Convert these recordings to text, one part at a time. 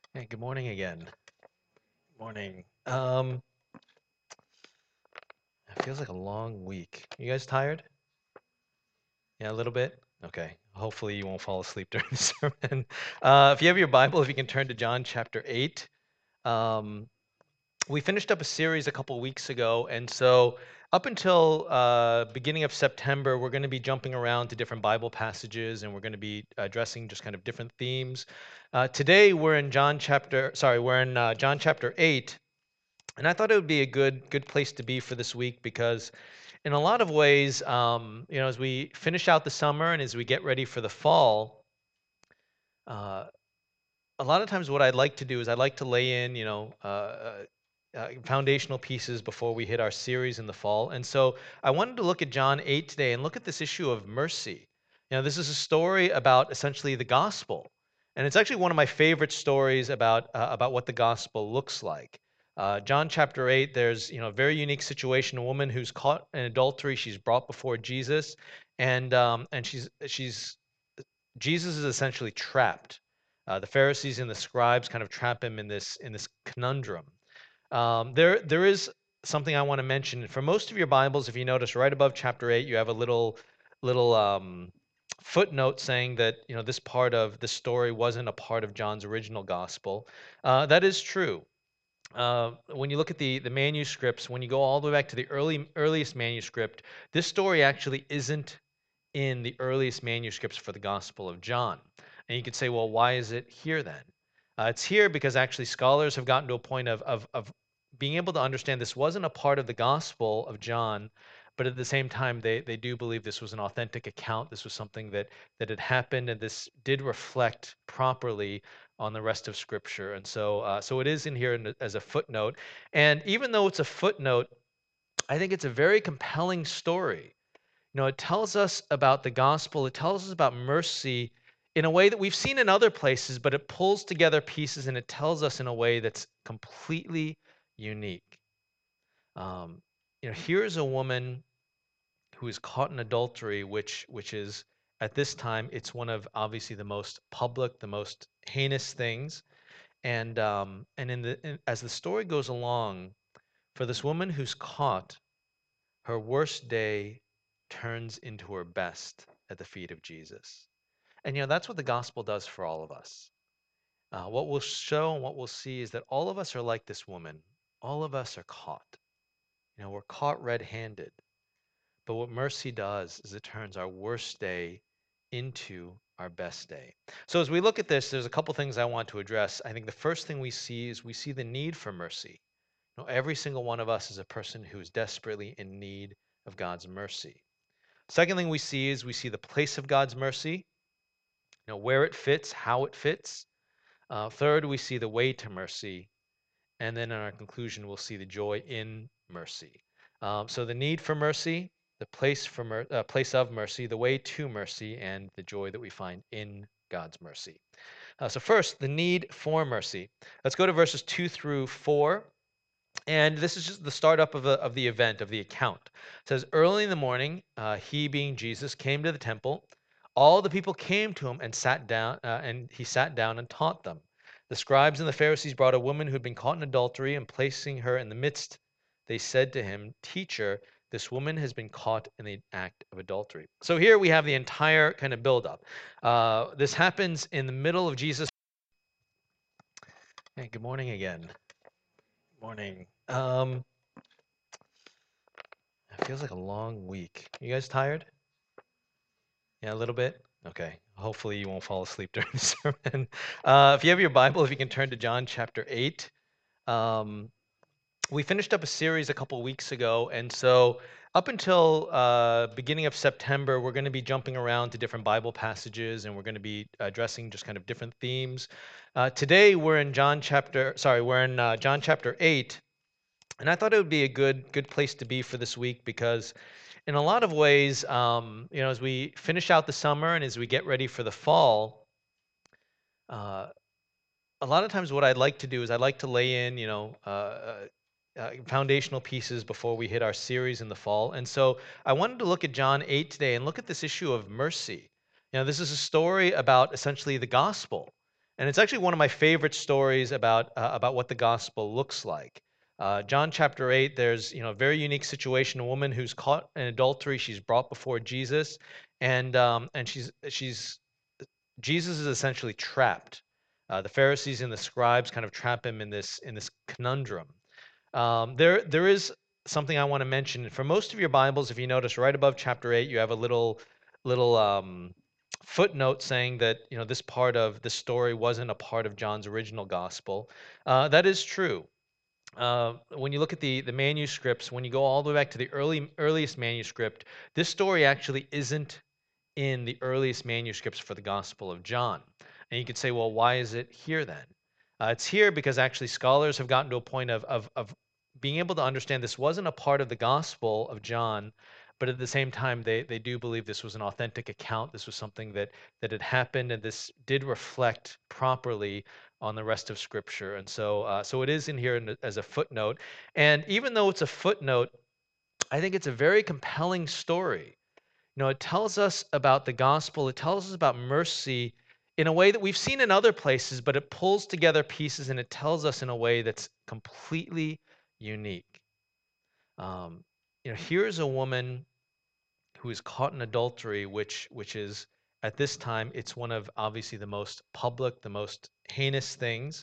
Hey, good morning again. Morning. It feels like a long week. You guys tired? Yeah, a little bit? Okay. Hopefully you won't fall asleep during the sermon. If you have your Bible, if you can turn to John chapter 8. Um, we finished up a series a couple weeks ago, and so up until beginning of September, we're going to be jumping around to different Bible passages, and we're going to be addressing just kind of different themes. Today we're in John chapter 8. And I thought it would be a good place to be for this week because, in a lot of ways, as we finish out the summer and as we get ready for the fall, uh, a lot of times what I'd like to do is I'd like to lay in, foundational pieces before we hit our series in the fall. And so I wanted to look at John 8 today and look at this issue of mercy. This is a story about essentially the gospel, and it's actually one of my favorite stories about what the gospel looks like. John chapter 8, there's a very unique situation. A woman who's caught in adultery, she's brought before Jesus, and she's Jesus is essentially trapped. The Pharisees and the scribes kind of trap him in this conundrum. There is something I want to mention. For most of your Bibles, if you notice, right above chapter 8, you have a little footnote saying that this part of the story wasn't a part of John's original gospel. That is true. When you look at the manuscripts, when you go all the way back to the earliest manuscript, this story actually isn't in the earliest manuscripts for the Gospel of John. And you could say, well, why is it here then? It's here because actually scholars have gotten to a point of being able to understand this wasn't a part of the Gospel of John, but at the same time, they do believe this was an authentic account. This was something that had happened, and this did reflect properly on the rest of Scripture. And so it is in here as a footnote. And even though it's a footnote, I think it's a very compelling story. It tells us about the gospel, it tells us about mercy in a way that we've seen in other places, but it pulls together pieces and it tells us in a way that's completely unique. Um, here's a woman who is caught in adultery, which is at this time it's one of obviously the most public, the most heinous things. And as the story goes along, for this woman who's caught, her worst day turns into her best at the feet of Jesus. And that's what the gospel does for all of us. What we'll show and what we'll see is that all of us are like this woman. All of us are caught. We're caught red handed. But what mercy does is it turns our worst day into our best day. So as we look at this, there's a couple things I want to address. I think the first thing we see is we see the need for mercy. Every single one of us is a person who is desperately in need of God's mercy. Second thing we see is we see the place of God's mercy, where it fits, how it fits. Third, we see the way to mercy. And then in our conclusion, we'll see the joy in mercy. So the need for mercy, the place of mercy, the way to mercy, and the joy that we find in God's mercy. So first, the need for mercy. Let's go to verses 2 through 4. And this is just the startup of the event, of the account. It says, early in the morning, he, being Jesus, came to the temple. All the people came to him and sat down, and he sat down and taught them. The scribes and the Pharisees brought a woman who had been caught in adultery, and placing her in the midst, they said to him, Teacher, this woman has been caught in the act of adultery. So here we have the entire kind of buildup. This happens in the middle of Jesus. Hey, good morning again. Morning. It feels like a long week. You guys tired? Yeah, a little bit? Okay. Hopefully you won't fall asleep during the sermon. If you have your Bible, if you can turn to John chapter 8. Um, we finished up a series a couple weeks ago, and so up until beginning of September, we're going to be jumping around to different Bible passages, and we're going to be addressing just kind of different themes. Today we're in John chapter 8, and I thought it would be a good place to be for this week because, in a lot of ways, as we finish out the summer and as we get ready for the fall, uh, a lot of times what I'd like to do is I'd like to lay in, foundational pieces before we hit our series in the fall. And so I wanted to look at John 8 today and look at this issue of mercy. This is a story about essentially the gospel. And it's actually one of my favorite stories about what the gospel looks like. John chapter 8, there's a very unique situation. A woman who's caught in adultery, she's brought before Jesus, and she's Jesus is essentially trapped. The Pharisees and the scribes kind of trap him in this conundrum. There is something I want to mention. For most of your Bibles, if you notice, right above chapter 8, you have a little footnote saying that this part of the story wasn't a part of John's original gospel. That is true. When you look at the manuscripts, when you go all the way back to the earliest manuscript, this story actually isn't in the earliest manuscripts for the Gospel of John. And you could say, well, why is it here then? It's here because actually scholars have gotten to a point of being able to understand this wasn't a part of the Gospel of John, but at the same time, they do believe this was an authentic account. This was something that had happened, and this did reflect properly on the rest of Scripture. And so it is in here as a footnote. And even though it's a footnote, I think it's a very compelling story. It tells us about the gospel, it tells us about mercy in a way that we've seen in other places, but it pulls together pieces and it tells us in a way that's completely unique. Um, here's a woman who is caught in adultery, which is at this time it's one of obviously the most public, the most heinous things.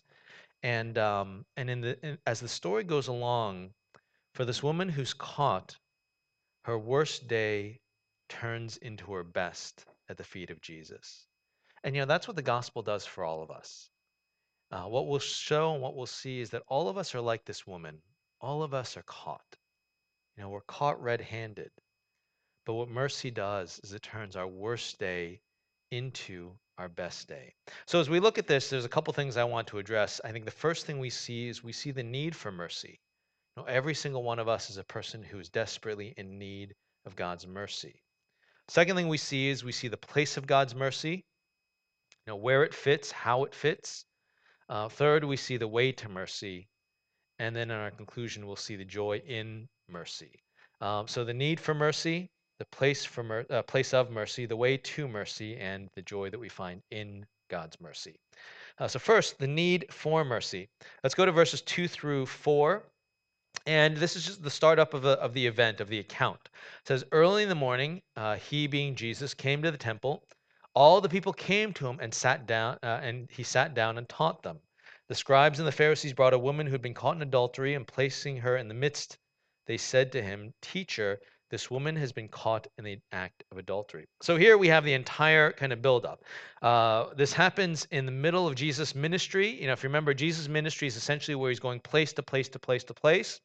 And as the story goes along, for this woman who's caught, her worst day turns into her best at the feet of Jesus. And that's what the gospel does for all of us. What we'll show and what we'll see is that all of us are like this woman. All of us are caught. We're caught red handed. But what mercy does is it turns our worst day into our best day. So as we look at this, there's a couple things I want to address. I think the first thing we see is we see the need for mercy. Every single one of us is a person who is desperately in need of God's mercy. Second thing we see is we see the place of God's mercy, where it fits, how it fits. Third, we see the way to mercy. And then in our conclusion, we'll see the joy in mercy. So the need for mercy, the place of mercy, the way to mercy, and the joy that we find in God's mercy. So first, the need for mercy. Let's go to verses 2 through 4. And this is just the startup of the event, of the account. It says, early in the morning, he being Jesus came to the temple. All the people came to him and sat down, and he sat down and taught them. The scribes and the Pharisees brought a woman who had been caught in adultery, and placing her in the midst, they said to him, Teacher, this woman has been caught in the act of adultery. So here we have the entire kind of buildup. This happens in the middle of Jesus' ministry. If you remember, Jesus' ministry is essentially where he's going place to place to place to place,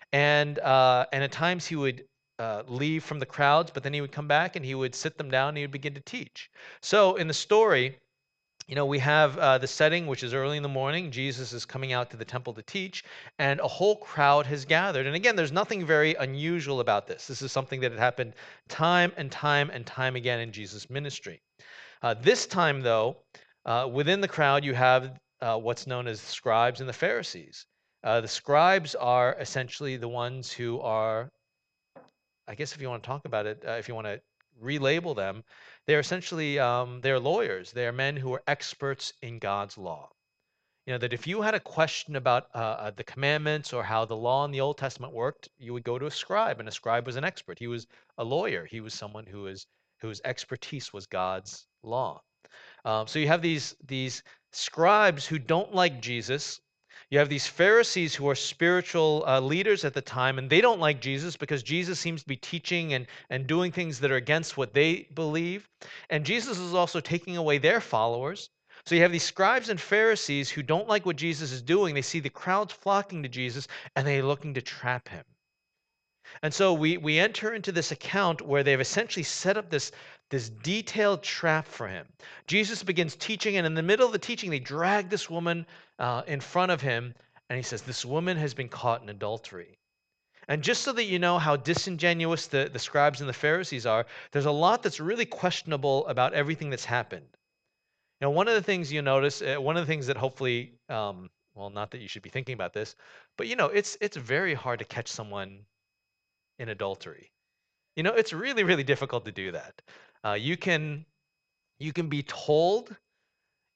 and at times he would leave from the crowds, but then he would come back and he would sit them down and he would begin to teach. So in the story, we have the setting, which is early in the morning. Jesus is coming out to the temple to teach, and a whole crowd has gathered. And again, there's nothing very unusual about this. This is something that had happened time and time and time again in Jesus' ministry. This time, though, within the crowd, you have what's known as the scribes and the Pharisees. The scribes are essentially the ones who are, I guess if you want to talk about it, if you want to relabel them, they're essentially they're lawyers. They are men who are experts in God's law. That if you had a question about the commandments or how the law in the Old Testament worked, you would go to a scribe, and a scribe was an expert. He was a lawyer. He was someone whose expertise was God's law. So you have these scribes who don't like Jesus. You have these Pharisees who are spiritual leaders at the time, and they don't like Jesus because Jesus seems to be teaching and doing things that are against what they believe. And Jesus is also taking away their followers. So you have these scribes and Pharisees who don't like what Jesus is doing. They see the crowds flocking to Jesus, and they're looking to trap him. And so we enter into this account where they've essentially set up this detailed trap for him. Jesus begins teaching, and in the middle of the teaching, they drag this woman in front of him, and he says, This woman has been caught in adultery. And just so that you know how disingenuous the scribes and the Pharisees are, there's a lot that's really questionable about everything that's happened. One of the things you notice, one of the things that hopefully, well, not that you should be thinking about this, but it's very hard to catch someone in adultery. It's really, really difficult to do that. You can be told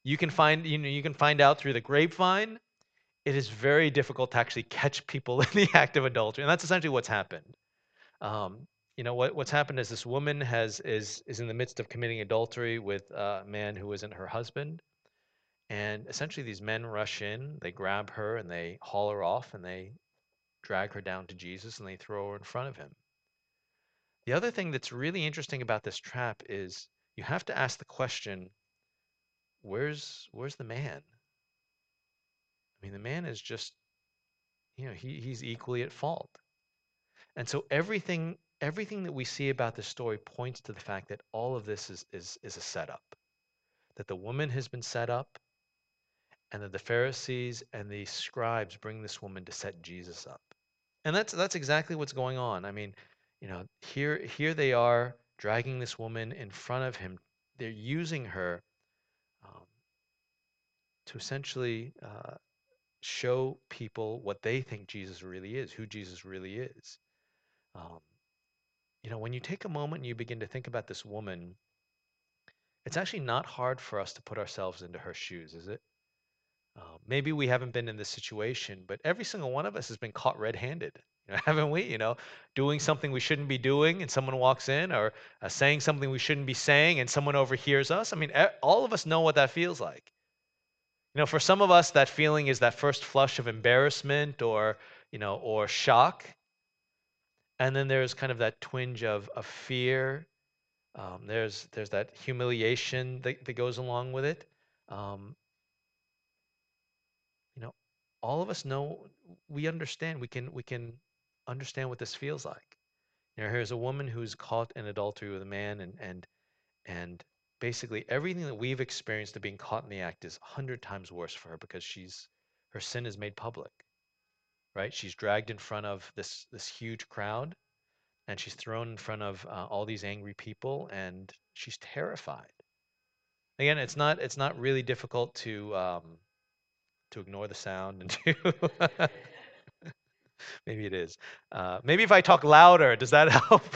You can find out through the grapevine. It is very difficult to actually catch people in the act of adultery, and that's essentially what's happened. What's happened is this woman is in the midst of committing adultery with a man who isn't her husband, and essentially these men rush in, they grab her and they haul her off and they drag her down to Jesus and they throw her in front of him. The other thing that's really interesting about this trap is you have to ask the question, where's the man? I mean, the man is just, he's equally at fault. And so everything that we see about this story points to the fact that all of this is a setup. That the woman has been set up, and that the Pharisees and the scribes bring this woman to set Jesus up. And that's exactly what's going on. I mean, here they are dragging this woman in front of him. They're using her um, to essentially show people what they think Jesus really is, who Jesus really is. Um, when you take a moment and you begin to think about this woman, it's actually not hard for us to put ourselves into her shoes, is it? Maybe we haven't been in this situation, but every single one of us has been caught red-handed, haven't we? Doing something we shouldn't be doing, and someone walks in, or saying something we shouldn't be saying, and someone overhears us. I mean, all of us know what that feels like. For some of us, that feeling is that first flush of embarrassment or shock, and then there's kind of that twinge of fear. There's that humiliation that goes along with it. Um, you know, all of us know, we understand. We can understand what this feels like. Here's a woman who's caught in adultery with a man, and basically everything that we've experienced of being caught in the act is 100 times worse for her because her sin is made public, right? She's dragged in front of this huge crowd, and she's thrown in front of all these angry people, and she's terrified. Again, it's not really difficult to ignore the sound and to maybe it is. Maybe if I talk louder, does that help?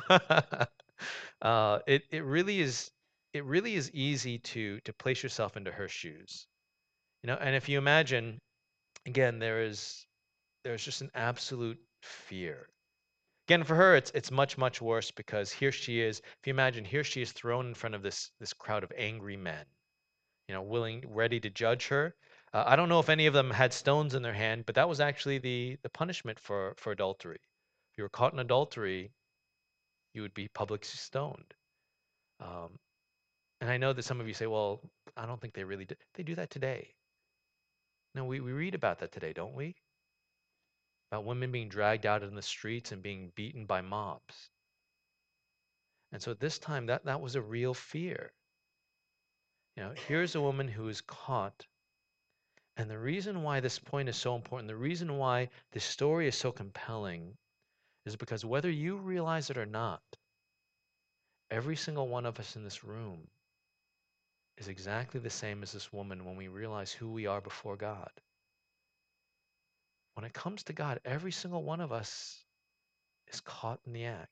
It really is. It really is easy to place yourself into her shoes. And if you imagine, again, there's just an absolute fear. Again, for her, it's much worse because here she is. If you imagine, here she is thrown in front of this crowd of angry men, ready to judge her. I don't know if any of them had stones in their hand, but that was actually the punishment for adultery. If you were caught in adultery, you would be publicly stoned. Um, and I know that some of you say, well, I don't think they really did. They do that today. No, we read about that today, don't we? About women being dragged out in the streets and being beaten by mobs. And so at this time, that was a real fear. Here's a woman who is caught. And the reason why this point is so important, the reason why this story is so compelling, is because whether you realize it or not, every single one of us in this room is exactly the same as this woman when we realize who we are before God. When it comes to God, every single one of us is caught in the act.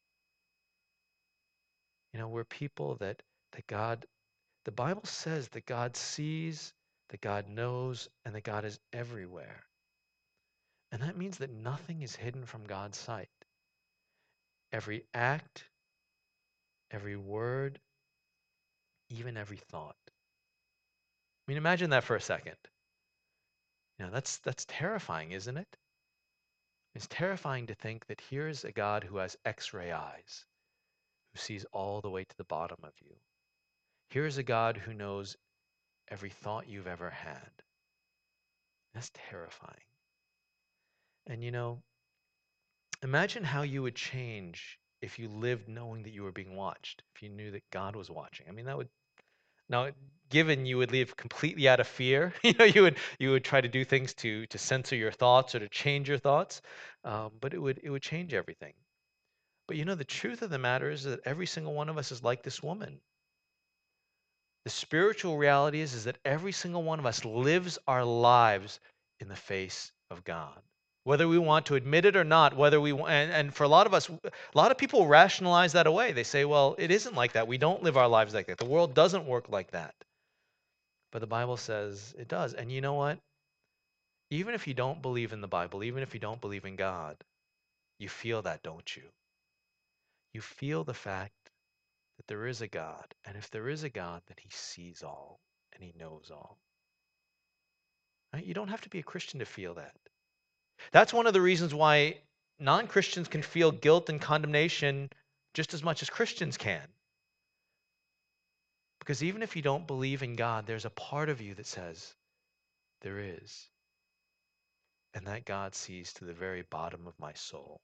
We're people that God, the Bible says that God sees, that God knows, and that God is everywhere. And that means that nothing is hidden from God's sight. Every act, every word, even every thought. I mean, imagine that for a second. That's terrifying, isn't it? It's terrifying to think that here's a God who has X-ray eyes, who sees all the way to the bottom of you. Here's a God who knows every thought you've ever had. That's terrifying. And imagine how you would change if you lived knowing that you were being watched, if you knew that God was watching. I mean, that would now, given you would live completely out of fear, you would try to do things to censor your thoughts or to change your thoughts, but it would change everything. But the truth of the matter is that every single one of us is like this woman. The spiritual reality is that every single one of us lives our lives in the face of God. Whether we want to admit it or not, whether we and for a lot of us, a lot of people rationalize that away. They say, well, it isn't like that. We don't live our lives like that. The world doesn't work like that. But the Bible says it does. And you know what? Even if you don't believe in the Bible, even if you don't believe in God, you feel that, don't you? You feel the fact that there is a God. And if there is a God, then he sees all and he knows all. Right? You don't have to be a Christian to feel that. That's one of the reasons why non Christians can feel guilt and condemnation just as much as Christians can. Because even if you don't believe in God, there's a part of you that says, there is. And that God sees to the very bottom of my soul.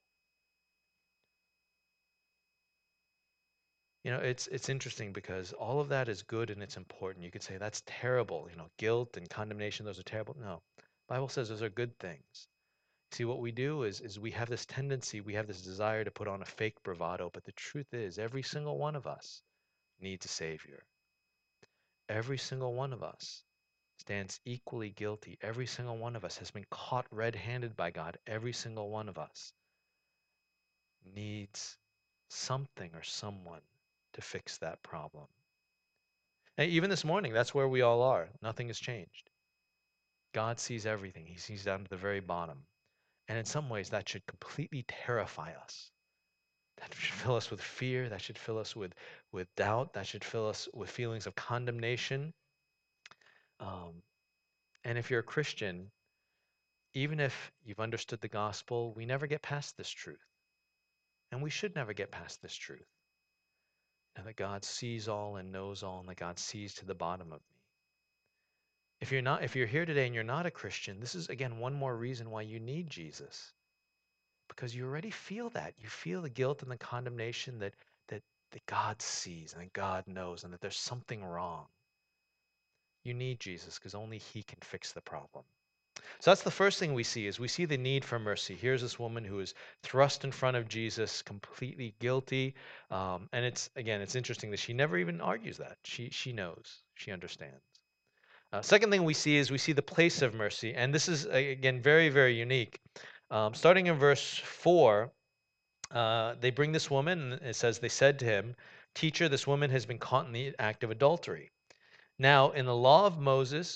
It's interesting because all of that is good and it's important. You could say that's terrible. Guilt and condemnation, those are terrible. No. The Bible says those are good things. See, what we do is we have this tendency, we have this desire to put on a fake bravado, but the truth is every single one of us needs a savior. Every single one of us stands equally guilty. Every single one of us has been caught red-handed by God. Every single one of us needs something or someone to fix that problem. And even this morning, that's where we all are. Nothing has changed. God sees everything. He sees down to the very bottom. And in some ways, that should completely terrify us. That should fill us with fear. That should fill us with doubt. That should fill us with feelings of condemnation. Um, and if you're a Christian, even if you've understood the gospel, we never get past this truth. And we should never get past this truth. And that God sees all and knows all, and that God sees to the bottom of me. If you're here today and you're not a Christian, this is again one more reason why you need Jesus. Because you already feel that. You feel the guilt and the condemnation that God sees and that God knows and that there's something wrong. You need Jesus because only he can fix the problem. So that's the first thing we see is we see the need for mercy. Here's this woman who is thrust in front of Jesus, completely guilty, and it's interesting that she never even argues that. She knows, she understands. Second thing we see is we see the place of mercy, and this is again very very unique. Starting in verse 4, they bring this woman, and it says they said to him, "Teacher, this woman has been caught in the act of adultery." Now, in the law of Moses,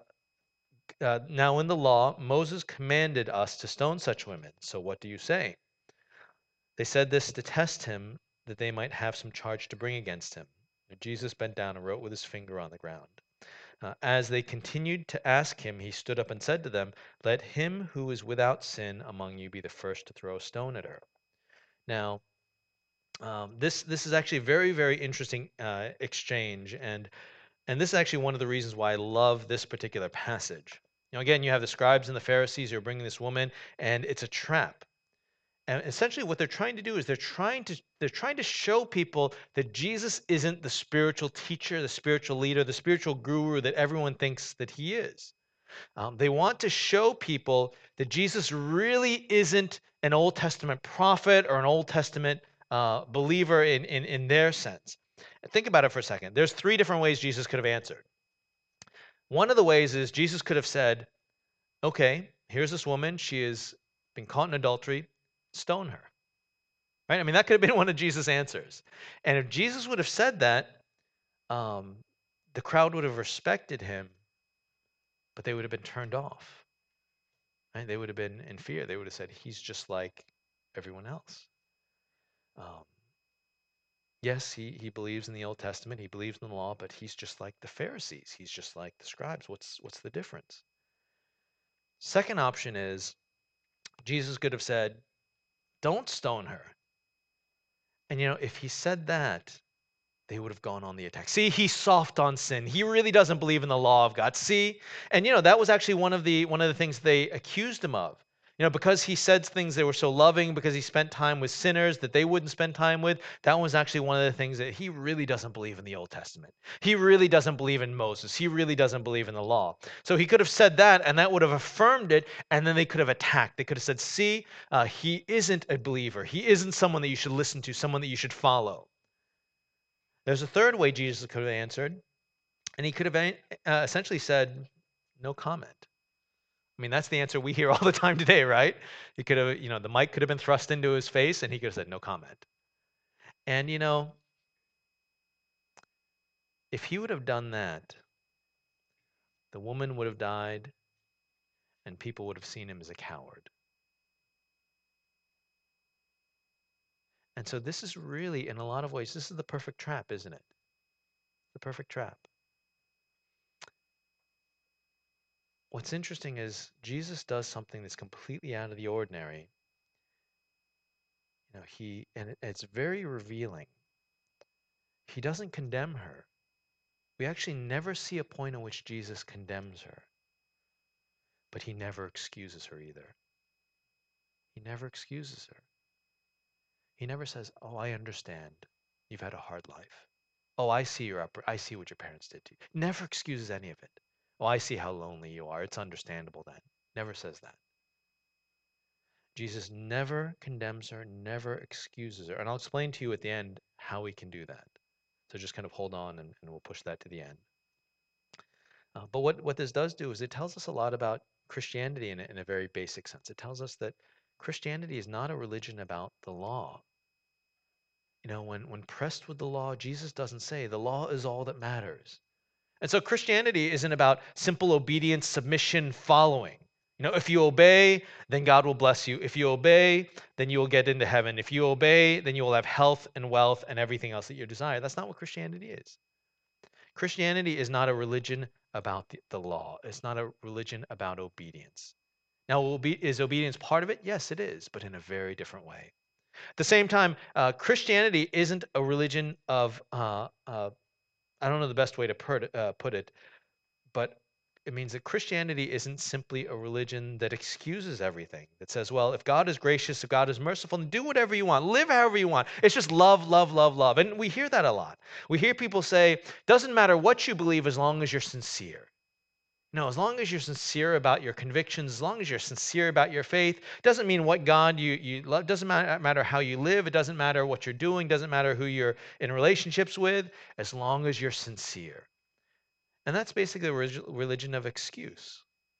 now in the law, Moses commanded us to stone such women. So what do you say? They said this to test him, that they might have some charge to bring against him. And Jesus bent down and wrote with his finger on the ground. As they continued to ask him, he stood up and said to them, "Let him who is without sin among you be the first to throw a stone at her." Now, this is actually a very very interesting exchange, and this is actually one of the reasons why I love this particular passage. Again, you have the scribes and the Pharisees who are bringing this woman, and it's a trap. And essentially, what they're trying to do is they're trying to show people that Jesus isn't the spiritual teacher, the spiritual leader, the spiritual guru that everyone thinks that he is. They want to show people that Jesus really isn't an Old Testament prophet or an Old Testament believer in their sense. Think about it for a second. There's three different ways Jesus could have answered. One of the ways is Jesus could have said, okay, here's this woman. She has been caught in adultery. Stone her. Right? I mean, that could have been one of Jesus' answers. And if Jesus would have said that, um, the crowd would have respected him, but they would have been turned off. Right? They would have been in fear. They would have said, he's just like everyone else. Um, yes, he believes in the Old Testament. He believes in the law, but he's just like the Pharisees. He's just like the scribes. What's the difference? Second option is Jesus could have said, don't stone her. And if he said that, they would have gone on the attack. See, he's soft on sin. He really doesn't believe in the law of God. See, and that was actually one of the things they accused him of. Because he said things that were so loving, because he spent time with sinners that they wouldn't spend time with. That was actually one of the things that he really doesn't believe in the Old Testament. He really doesn't believe in Moses. He really doesn't believe in the law. So he could have said that, and that would have affirmed it, and then they could have attacked. They could have said, see, he isn't a believer. He isn't someone that you should listen to, someone that you should follow. There's a third way Jesus could have answered, and he could have essentially said, no comment. I mean, that's the answer we hear all the time today, right? He could have, the mic could have been thrust into his face, and he could have said, no comment. And, if he would have done that, the woman would have died, and people would have seen him as a coward. And so this is really, in a lot of ways, this is the perfect trap, isn't it? The perfect trap. What's interesting is Jesus does something that's completely out of the ordinary. It's very revealing. He doesn't condemn her. We actually never see a point in which Jesus condemns her, but he never excuses her either. He never excuses her. He never says, "Oh, I understand. You've had a hard life. Oh, I see what your parents did to you." Never excuses any of it. "Oh, I see how lonely you are. It's understandable then." Never says that. Jesus never condemns her, never excuses her. And I'll explain to you at the end how we can do that. So just kind of hold on and we'll push that to the end. But what this does do is it tells us a lot about Christianity in a very basic sense. It tells us that Christianity is not a religion about the law. When pressed with the law, Jesus doesn't say the law is all that matters. And so Christianity isn't about simple obedience, submission, following. If you obey, then God will bless you. If you obey, then you will get into heaven. If you obey, then you will have health and wealth and everything else that you desire. That's not what Christianity is. Christianity is not a religion about the law. It's not a religion about obedience. Now, is obedience part of it? Yes, it is, but in a very different way. At the same time, Christianity isn't a religion of, I don't know the best way to put it, but it means that Christianity isn't simply a religion that excuses everything, that says, well, if God is gracious, if God is merciful, then do whatever you want, live however you want. It's just love, love, love, love. And we hear that a lot. We hear people say, doesn't matter what you believe as long as you're sincere. No, as long as you're sincere about your convictions, as long as you're sincere about your faith, doesn't mean what God you love, doesn't matter how you live, it doesn't matter what you're doing, doesn't matter who you're in relationships with, as long as you're sincere. And that's basically a religion of excuse.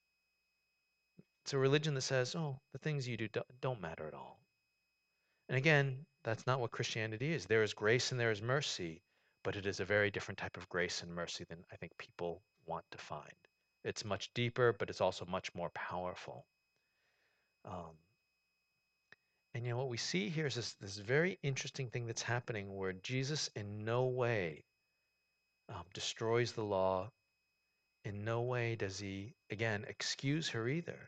It's a religion that says, oh, the things you do don't matter at all. And again, that's not what Christianity is. There is grace and there is mercy, but it is a very different type of grace and mercy than I think people want to find. It's much deeper, but it's also much more powerful. Um, and what we see here is this very interesting thing that's happening where Jesus in no way destroys the law. In no way does he, again, excuse her either.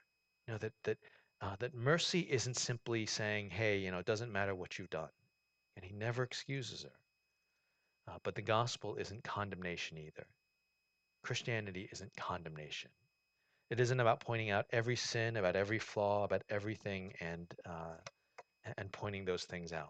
That mercy isn't simply saying, hey, it doesn't matter what you've done. And he never excuses her. But the gospel isn't condemnation either. Christianity isn't condemnation. It isn't about pointing out every sin, about every flaw, about everything, and pointing those things out.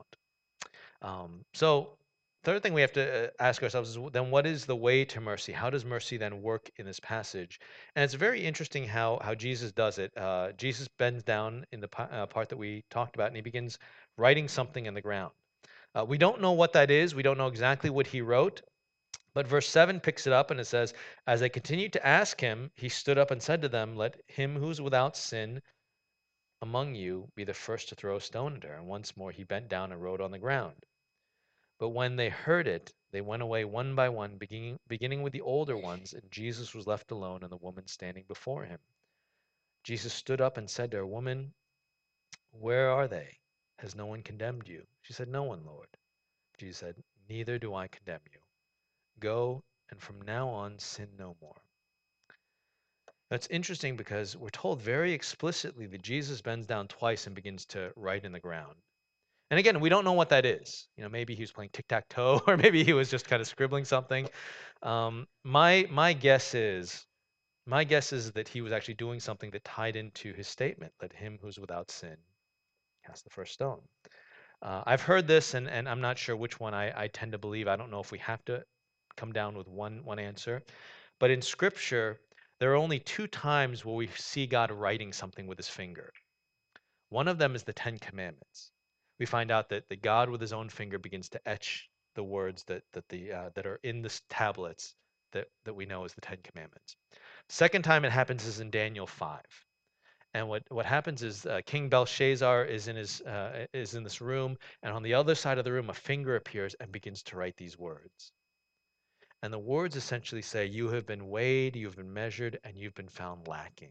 So third thing we have to ask ourselves is then what is the way to mercy? How does mercy then work in this passage? And it's very interesting how Jesus does it. Jesus bends down in the part that we talked about, and he begins writing something in the ground. We don't know what that is. We don't know exactly what he wrote. But verse 7 picks it up and it says, as they continued to ask him, he stood up and said to them, let him who's without sin among you be the first to throw a stone at her. And once more he bent down and wrote on the ground. But when they heard it, they went away one by one, beginning with the older ones, and Jesus was left alone and the woman standing before him. Jesus stood up and said to her, woman, where are they? Has no one condemned you? She said, no one, Lord. Jesus said, neither do I condemn you. Go, and from now on sin no more. That's interesting because we're told very explicitly that Jesus bends down twice and begins to write in the ground. And again, we don't know what that is. Maybe he was playing tic-tac-toe, or maybe he was just kind of scribbling something. My guess is that he was actually doing something that tied into his statement, "Let him who's without sin cast the first stone." I've heard this, and I'm not sure which one I tend to believe. I don't know if we have to come down with one answer, but in Scripture, there are only two times where we see God writing something with his finger. One of them is the Ten Commandments. We find out that God with his own finger begins to etch the words that are in the tablets that we know as the Ten Commandments. Second time it happens is in Daniel 5. And what happens is King Belshazzar is in this room, and on the other side of the room, a finger appears and begins to write these words. And the words essentially say, you have been weighed, you've been measured, and you've been found lacking.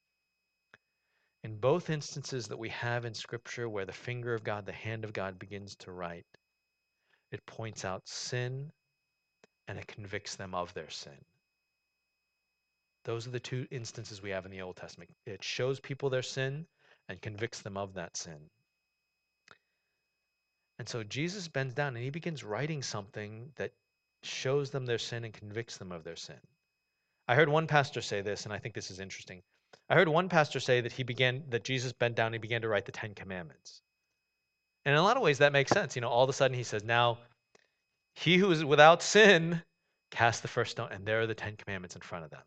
In both instances that we have in Scripture where the finger of God, the hand of God begins to write, it points out sin and it convicts them of their sin. Those are the two instances we have in the Old Testament. It shows people their sin and convicts them of that sin. And so Jesus bends down and he begins writing something that shows them their sin and convicts them of their sin. I heard one pastor say this, and I think this is interesting. I heard one pastor say that Jesus bent down and he began to write the Ten Commandments. And in a lot of ways that makes sense. All of a sudden he says, now he who is without sin cast the first stone, and there are the Ten Commandments in front of them.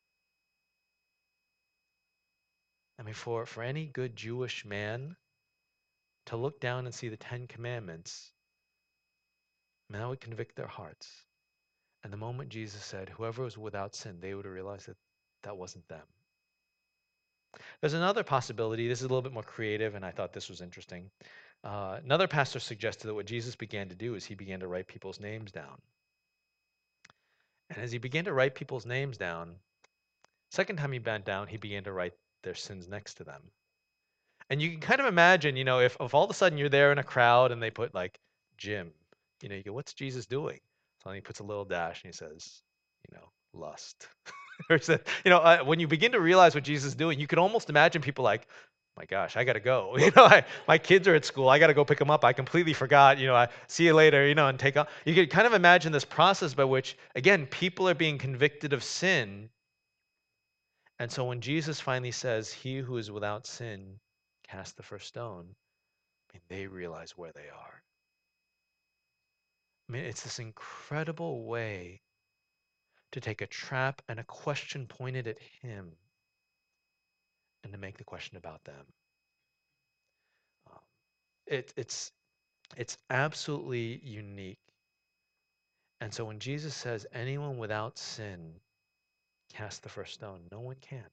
I mean, for any good Jewish man to look down and see the Ten Commandments, I mean, that would convict their hearts. And the moment Jesus said, whoever was without sin, they would have realized that that wasn't them. There's another possibility. This is a little bit more creative, and I thought this was interesting. Another pastor suggested that what Jesus began to do is he began to write people's names down. And as he began to write people's names down, second time he bent down, he began to write their sins next to them. And you can kind of imagine, if all of a sudden you're there in a crowd and they put like Jim, you go, what's Jesus doing? So then he puts a little dash and he says, lust. Or said, when you begin to realize what Jesus is doing, you can almost imagine people like, my gosh, I got to go. My kids are at school. I got to go pick them up. I completely forgot. I see you later, and take off. You can kind of imagine this process by which, again, people are being convicted of sin. And so when Jesus finally says, he who is without sin, cast the first stone, I mean, they realize where they are. I mean, it's this incredible way to take a trap and a question pointed at him and to make the question about them. Um, it's absolutely unique. And so when Jesus says, anyone without sin cast the first stone, no one can.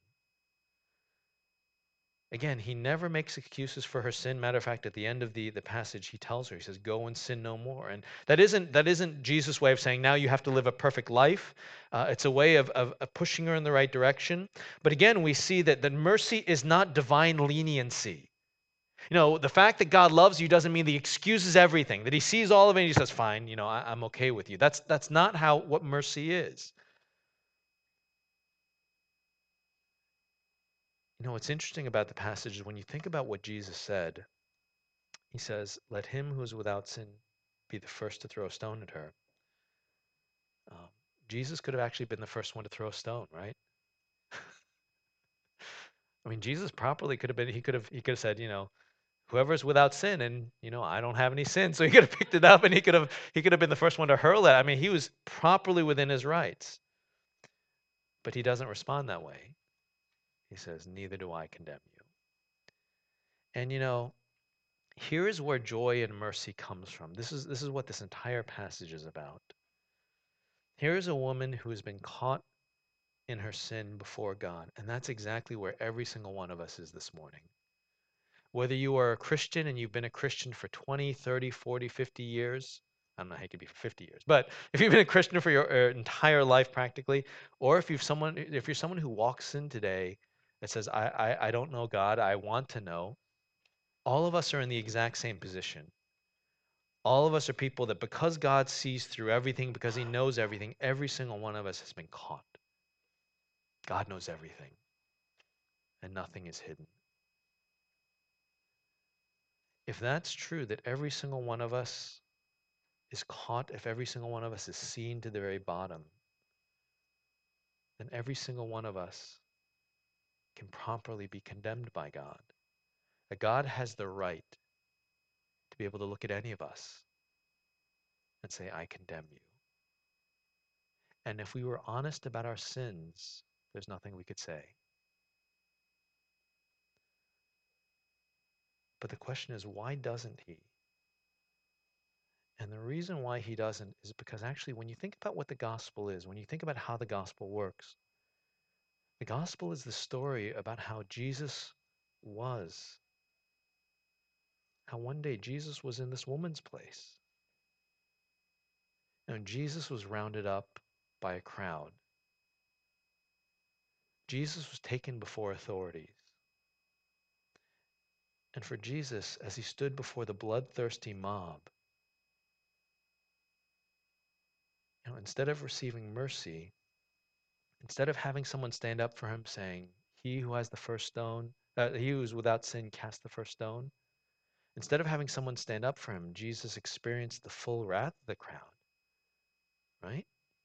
Again, he never makes excuses for her sin. Matter of fact, at the end of the passage, he tells her, he says, go and sin no more. And that isn't Jesus' way of saying, now you have to live a perfect life. It's a way of pushing her in the right direction. But again, we see that mercy is not divine leniency. The fact that God loves you doesn't mean that he excuses everything, that he sees all of it and he says, fine, I'm okay with you. That's not what mercy is. What's interesting about the passage is when you think about what Jesus said, he says, let him who is without sin be the first to throw a stone at her. Um, Jesus could have actually been the first one to throw a stone, right? I mean, Jesus properly could have been, he could have said, whoever's without sin, and I don't have any sin. So he could have picked it up and he could have been the first one to hurl it. I mean, he was properly within his rights. But he doesn't respond that way. He says, neither do I condemn you. And here is where joy and mercy comes from. This is what this entire passage is about. Here is a woman who has been caught in her sin before God, and that's exactly where every single one of us is this morning. Whether you are a Christian and you've been a Christian for 20, 30, 40, 50 years, I don't know how you could be for 50 years, but if you've been a Christian for your entire life practically, or if you're someone who walks in today that says, I don't know God, I want to know, all of us are in the exact same position. All of us are people that because God sees through everything, because he knows everything, every single one of us has been caught. God knows everything, and nothing is hidden. If that's true, that every single one of us is caught, if every single one of us is seen to the very bottom, then every single one of us can properly be condemned by God. That God has the right to be able to look at any of us and say, I condemn you. And if we were honest about our sins, there's nothing we could say. But the question is, why doesn't he? And the reason why he doesn't is because actually, when you think about what the gospel is, when you think about how the gospel works, the gospel is the story about how Jesus was. How one day Jesus was in this woman's place. And Jesus was rounded up by a crowd. Jesus was taken before authorities. And for Jesus, as he stood before the bloodthirsty mob, instead of receiving mercy, instead of having someone stand up for him saying, he who has the first stone, he who is without sin, cast the first stone. Instead of having someone stand up for him, Jesus experienced the full wrath of the crowd, right?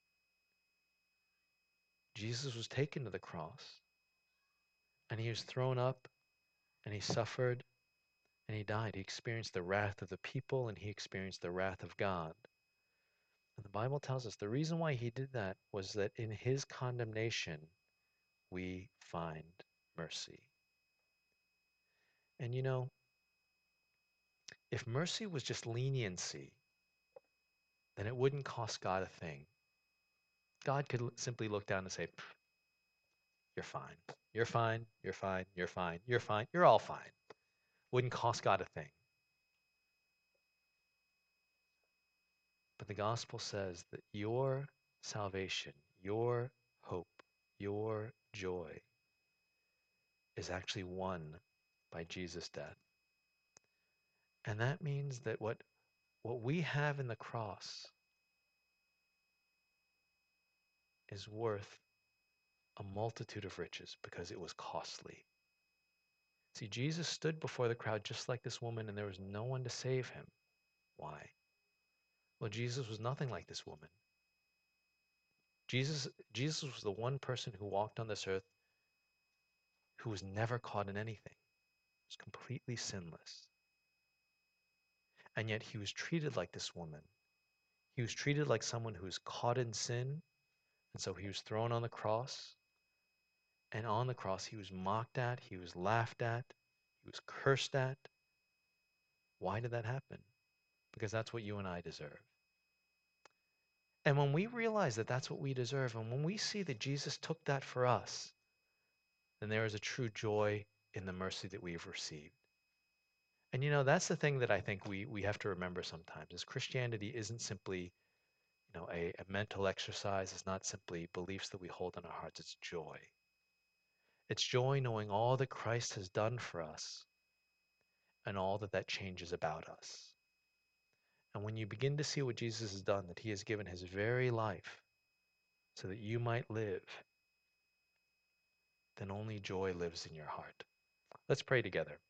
Jesus was taken to the cross, and he was thrown up, and he suffered, and he died. He experienced the wrath of the people, and he experienced the wrath of God. And the Bible tells us the reason why he did that was that in his condemnation, we find mercy. And if mercy was just leniency, then it wouldn't cost God a thing. God could simply look down and say, you're fine. You're fine. You're fine. You're fine. You're fine. You're all fine. Wouldn't cost God a thing. But the gospel says that your salvation, your hope, your joy is actually won by Jesus' death. And that means that what we have in the cross is worth a multitude of riches because it was costly. See, Jesus stood before the crowd just like this woman, and there was no one to save him. Why? Well, Jesus was nothing like this woman. Jesus was the one person who walked on this earth who was never caught in anything. He was completely sinless. And yet he was treated like this woman. He was treated like someone who was caught in sin, and so he was thrown on the cross. And on the cross, he was mocked at, he was laughed at, he was cursed at. Why did that happen? Because that's what you and I deserve. And when we realize that that's what we deserve, and when we see that Jesus took that for us, then there is a true joy in the mercy that we've received. And that's the thing that I think we have to remember sometimes is Christianity isn't simply, a mental exercise. It's not simply beliefs that we hold in our hearts. It's joy. It's joy knowing all that Christ has done for us and all that changes about us. And when you begin to see what Jesus has done, that he has given his very life so that you might live, then only joy lives in your heart. Let's pray together.